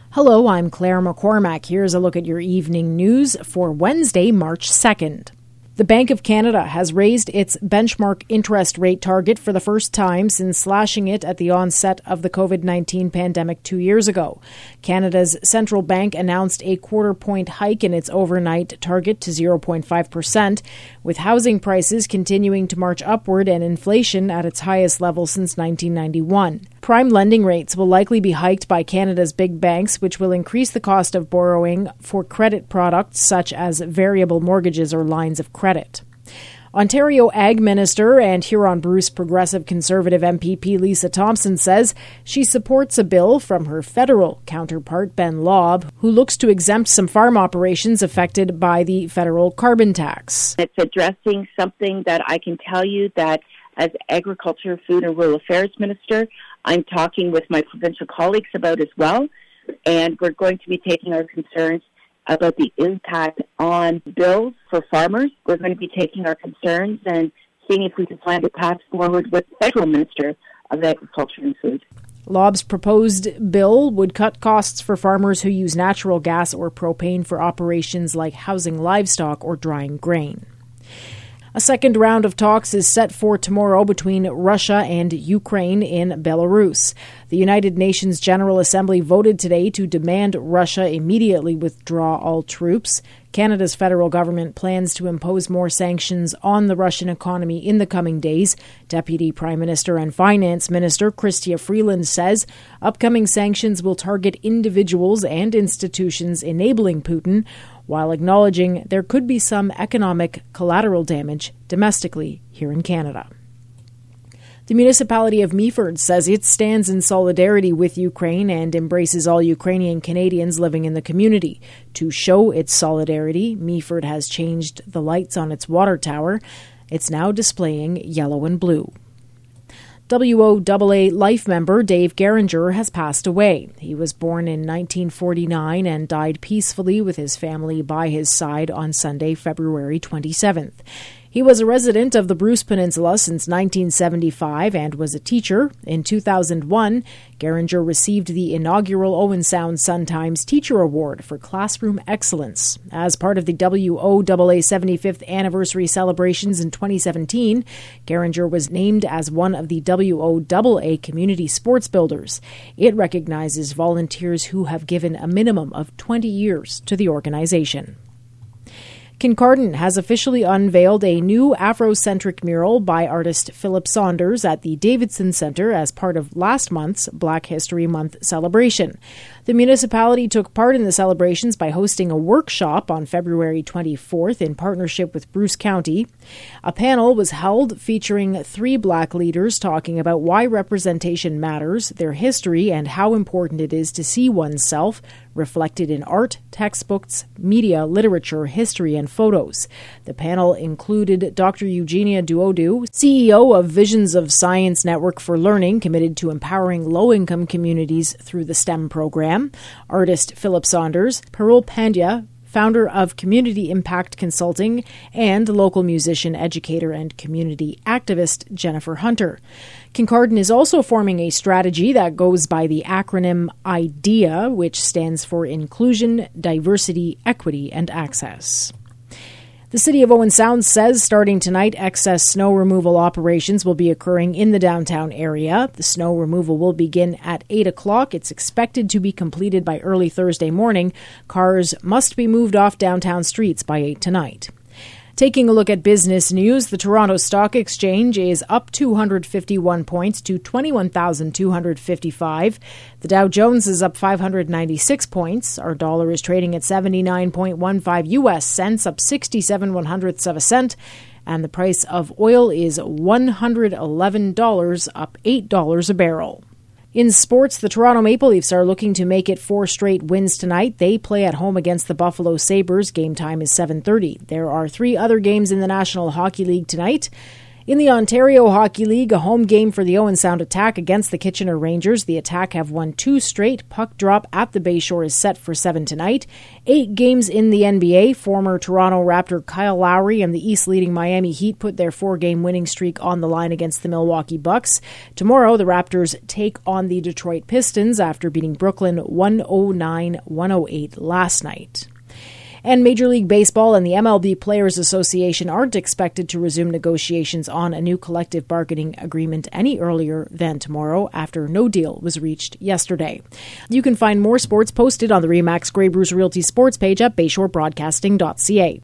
Hello, I'm Claire McCormack. Here's a look at your evening news for Wednesday, March 2nd. The Bank of Canada has raised its benchmark interest rate target for the first time since slashing it at the onset of the COVID-19 pandemic 2 years ago. Canada's central bank announced a quarter-point hike in its overnight target to 0.5%, with housing prices continuing to march upward and inflation at its highest level since 1991. Prime lending rates will likely be hiked by Canada's big banks, which will increase the cost of borrowing for credit products such as variable mortgages or lines of credit. Ontario Ag Minister and Huron-Bruce Progressive Conservative MPP Lisa Thompson says she supports a bill from her federal counterpart Ben Lobb, who looks to exempt some farm operations affected by the federal carbon tax. It's addressing something that I can tell you that as Agriculture, Food and Rural Affairs Minister, I'm talking with my provincial colleagues about as well, and we're going to be taking our concerns about the impact on bills for farmers. We're going to be taking our concerns and seeing if we can find a path forward with the Federal Minister of Agriculture and Food. Lobb's proposed bill would cut costs for farmers who use natural gas or propane for operations like housing livestock or drying grain. A second round of talks is set for tomorrow between Russia and Ukraine in Belarus. The United Nations General Assembly voted today to demand Russia immediately withdraw all troops. Canada's federal government plans to impose more sanctions on the Russian economy in the coming days. Deputy Prime Minister and Finance Minister Chrystia Freeland says upcoming sanctions will target individuals and institutions enabling Putin, while acknowledging there could be some economic collateral damage domestically here in Canada. The municipality of Meaford says it stands in solidarity with Ukraine and embraces all Ukrainian Canadians living in the community. To show its solidarity, Meaford has changed the lights on its water tower. It's now displaying yellow and blue. WOAA Life member Dave Geringer has passed away. He was born in 1949 and died peacefully with his family by his side on Sunday, February 27th. He was a resident of the Bruce Peninsula since 1975 and was a teacher. In 2001, Geringer received the inaugural Owen Sound Sun-Times Teacher Award for Classroom Excellence. As part of the WOAA 75th anniversary celebrations in 2017, Geringer was named as one of the WOAA Community Sports Builders. It recognizes volunteers who have given a minimum of 20 years to the organization. Kincardine has officially unveiled a new Afrocentric mural by artist Philip Saunders at the Davidson Centre as part of last month's Black History Month celebration. The municipality took part in the celebrations by hosting a workshop on February 24th in partnership with Bruce County. A panel was held featuring 3 Black leaders talking about why representation matters, their history, and how important it is to see oneself reflected in art, textbooks, media, literature, history, and photos. The panel included Dr. Eugenia Duodu, CEO of Visions of Science Network for Learning, committed to empowering low-income communities through the STEM program, artist Philip Saunders, Parul Pandya, founder of Community Impact Consulting, and local musician, educator, and community activist Jennifer Hunter. Kincardine is also forming a strategy that goes by the acronym IDEA, which stands for Inclusion, Diversity, Equity, and Access. The City of Owen Sound says starting tonight, excess snow removal operations will be occurring in the downtown area. The snow removal will begin at 8 o'clock. It's expected to be completed by early Thursday morning. Cars must be moved off downtown streets by 8 tonight. Taking a look at business news, the Toronto Stock Exchange is up 251 points to 21,255. The Dow Jones is up 596 points. Our dollar is trading at 79.15 U.S. cents, up 67/100ths of a cent. And the price of oil is $111, up $8 a barrel. In sports, the Toronto Maple Leafs are looking to make it 4 straight wins tonight. They play at home against the Buffalo Sabres. Game time is 7:30. There are 3 other games in the National Hockey League tonight. In the Ontario Hockey League, a home game for the Owen Sound Attack against the Kitchener Rangers. The Attack have won 2 straight. Puck drop at the Bayshore is set for 7 tonight. 8 games in the NBA. Former Toronto Raptor Kyle Lowry and the East-leading Miami Heat put their 4-game winning streak on the line against the Milwaukee Bucks. Tomorrow, the Raptors take on the Detroit Pistons after beating Brooklyn 109-108 last night. And Major League Baseball and the MLB Players Association aren't expected to resume negotiations on a new collective bargaining agreement any earlier than tomorrow after no deal was reached yesterday. You can find more sports posted on the RE/MAX Grey Bruce Realty sports page at BayshoreBroadcasting.ca.